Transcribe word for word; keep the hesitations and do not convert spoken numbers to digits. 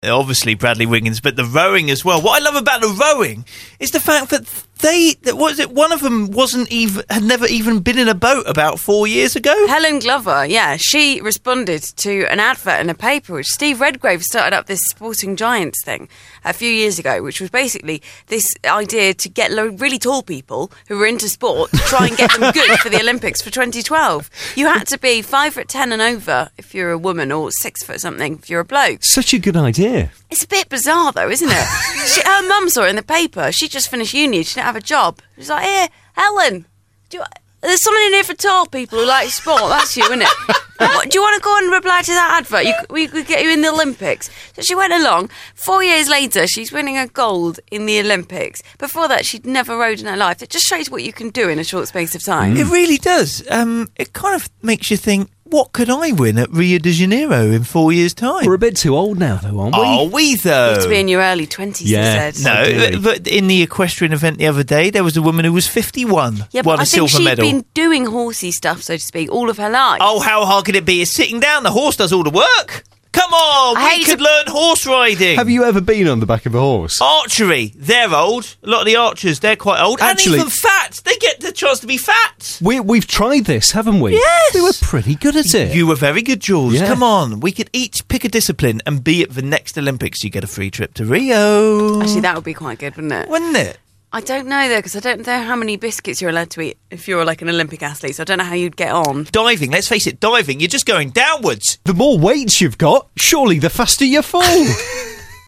Obviously Bradley Wiggins, but the rowing as well. What I love about the rowing is the fact that they, that was it, one of them wasn't even, had never even been in a boat about four years ago. Helen Glover, yeah, she responded to an advert in a paper which Steve Redgrave started up, this Sporting Giants thing a few years ago, which was basically this idea to get lo- really tall people who were into sport to try and get them good for the Olympics for twenty twelve. You had to be five foot ten and over if you're a woman, or six foot something if you're a bloke. Such a good idea. It's a bit bizarre, though, isn't it? she, her mum saw it in the paper. She just finished uni. She didn't have a job. She was like, here, Helen, do you, there's someone in here for tall people who like sport. That's you, isn't it? What, do you want to go and reply to that advert? You, we could get you in the Olympics. So she went along. Four years later, she's winning a gold in the Olympics. Before that, she'd never rowed in her life. It just shows what you can do in a short space of time. It really does. Um, it kind of makes you think, what could I win at Rio de Janeiro in four years' time? We're a bit too old now, though, aren't we? Are we, though? You have to be in your early twenties, Yeah. he said. No, Ideally. but in the equestrian event the other day, there was a woman who was fifty-one, Yeah, won but I a think silver she'd medal. been doing horsey stuff, so to speak, all of her life. Oh, how hard could it be? It's sitting down. The horse does all the work. Come on, I we hate could to- learn horse riding. Have you ever been on the back of a horse? Archery, they're old. A lot of the archers, they're quite old. Actually- and even fat. They get the chance to be fat. We, we've tried this, haven't we? Yes. We were pretty good at it. You were very good, Jules. Yeah. Come on. We could each pick a discipline and be at the next Olympics. You get a free trip to Rio. Actually, that would be quite good, wouldn't it? Wouldn't it? I don't know, though, because I don't know how many biscuits you're allowed to eat if you're like an Olympic athlete, so I don't know how you'd get on. Diving, let's face it, diving, you're just going downwards. The more weights you've got, surely the faster you fall.